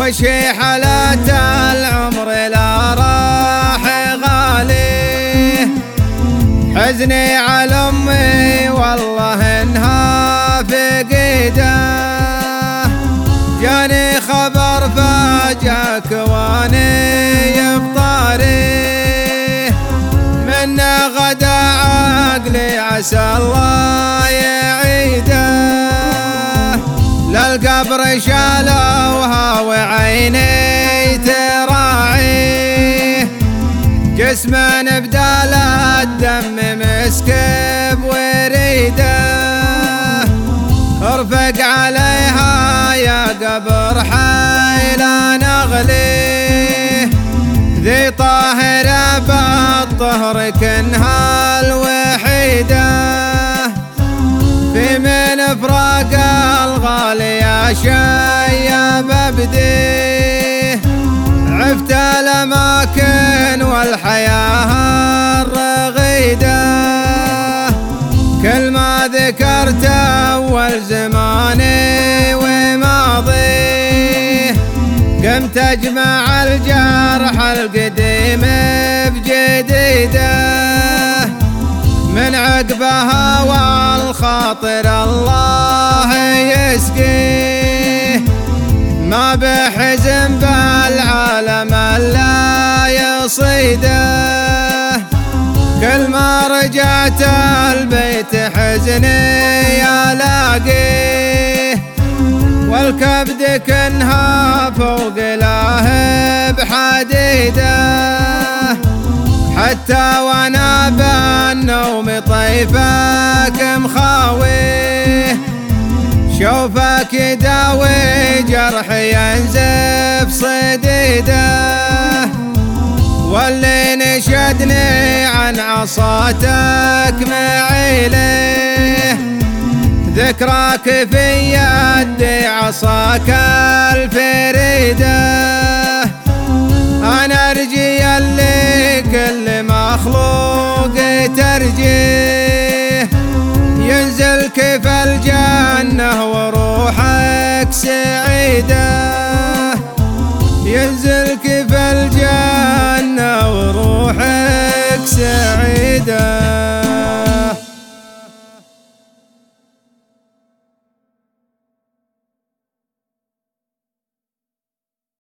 وشي حالات العمر لا راح غالي، حزني على امي والله انها فقيده، جاني خبر فاجاك واني بطاري، منه غدا عقلي عسى الله يعيده، للقبر شالوها وعيني تراعي، جسمه بدال الدم مسكب وريده، ارفق عليها يا قبر حيلا نغلي، ذي طاهرة بالطهر كنها الوحيدة، في من فراق الغالي يا شيب ابدي، عفت الاماكن والحياة الرغيدة، كل ما ذكرت اول زماني وماضي، قمت اجمع الجرح القديم بجديده، من عقبها والخاطر الله يسقيه، ما بحزن بالعالم الا يصيده، كل ما رجعت البيت حزني الاقيه، والكبد كنها فوق لاهب حديده، حتى وانا بالنوم طيفك مخاويه، شوفك يداوي جرحي ينزف صديده، واللي نشدني عن عصاتك معيله، ذكراك في يدي عصاك الفريده، انا ارجي اللي كل مخلوق ترجيه، ينزل كيف الجنة وروحك سعيده، ينزل كيف الجنة وروحك سعيده.